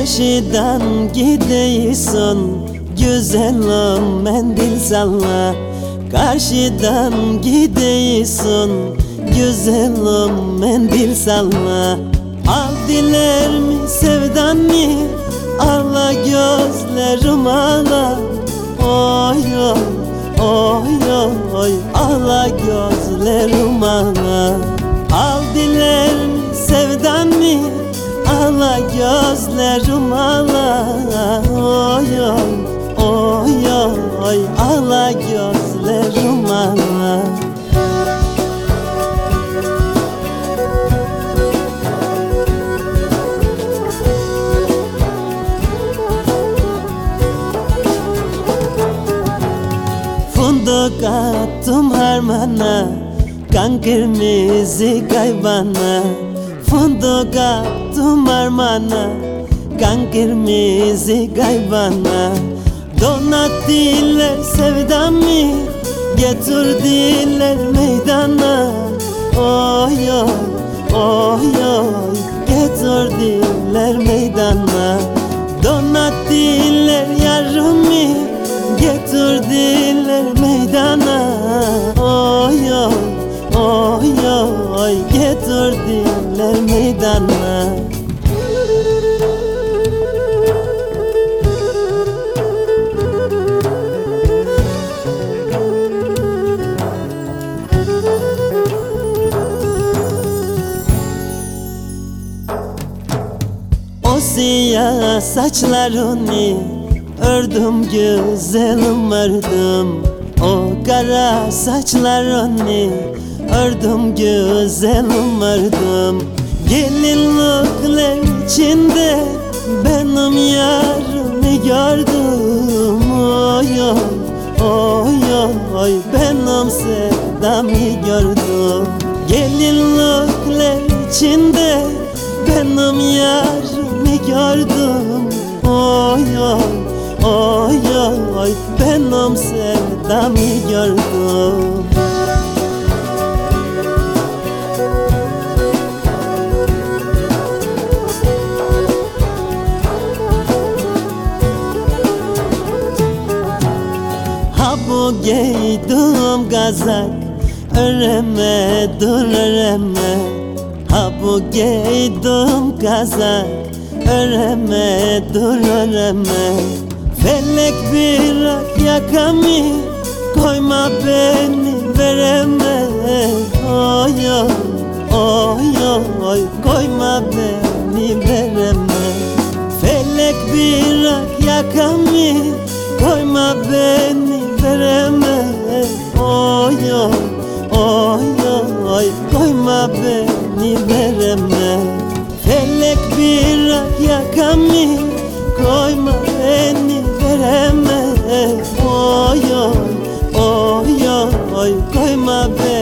Karşıdan gidiyorsun güzelim mendil salla. Karşıdan gidiyorsun güzelim mendil salla. Al dilerimi sevdanı, ağla gözlerim ağla. Oy oy oy oy, ağla gözlerim ağla. Al dilerimi sevdanı, ağla gözlerim ağla. Oy oy oy oy, ağla gözlerim ağla. Fındık attım harmana, kan kırmızı kaybana. Fındık attım harmana, kan kırmızı kaybana. Donattılar sevdamı, getirdiler meydana. Oy oy oy oy, getirdiler meydana. Donattılar yarımı, getirdiler meydana. Oy oy oy oy, getirdiler meydana. O siyah saçlarını ördüm güzelim ördüm. O kara saçlarını ördüm güzelim ördüm. Gelinlikler içinde benim yarımı gördüm. Oy oy oy oy, benim sevdamı gördüm. Gelinlikler içinde benim yarımı gördüm. Oy oy oy oy, benim sevdamı gördüm. Ha bu giydim kazak, öremedim öreme. Ha bu giydim kazak, öremedim öreme. Felek bırak yakamı, koyma beni vereme. Oy oy oy oy, koyma beni vereme. Felek bırak yakamı, koyma beni vereme. Oy oy oy oy, koyma beni vereme. Felek bırak yakamı, koyma beni vereme. Oy oy oy oy, koyma beni.